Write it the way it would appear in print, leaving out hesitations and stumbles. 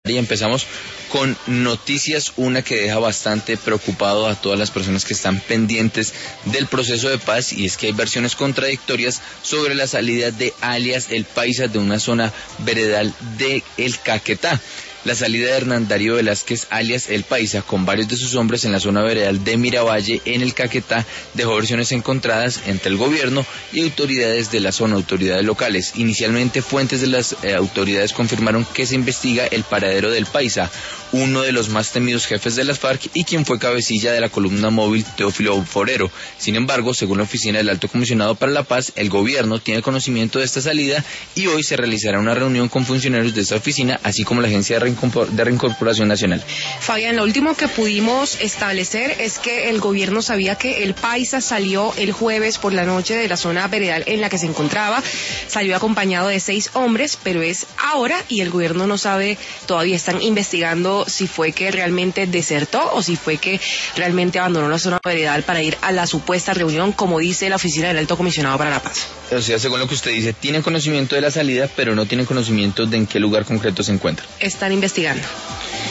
Y empezamos con noticias, una que deja bastante preocupado a todas las personas que están pendientes del proceso de paz, y es que hay versiones contradictorias sobre la salida de alias El Paisa de una zona veredal de El Caquetá. La salida de Hernán Darío Velázquez, alias El Paisa, con varios de sus hombres en la zona veredal de Miravalle, en El Caquetá, dejó versiones encontradas entre el gobierno y autoridades de la zona, autoridades locales. Inicialmente, fuentes de las autoridades confirmaron que se investiga el paradero del Paisa, uno de los más temidos jefes de las FARC y quien fue cabecilla de la columna móvil Teófilo Forero. Sin embargo, según la oficina del Alto Comisionado para la Paz, el gobierno tiene conocimiento de esta salida y hoy se realizará una reunión con funcionarios de esta oficina, así como la Agencia de Reincorporación Nacional. Fabián, lo último que pudimos establecer es que el gobierno sabía que El Paisa salió el jueves por la noche de la zona veredal en la que se encontraba, salió acompañado de 6 hombres, pero es ahora y el gobierno no sabe, todavía están investigando si fue que realmente desertó o si fue que realmente abandonó la zona veredal para ir a la supuesta reunión, como dice la oficina del Alto Comisionado para la Paz. O sea, según lo que usted dice, tienen conocimiento de la salida, pero no tienen conocimiento de en qué lugar concreto se encuentra. Están investigando.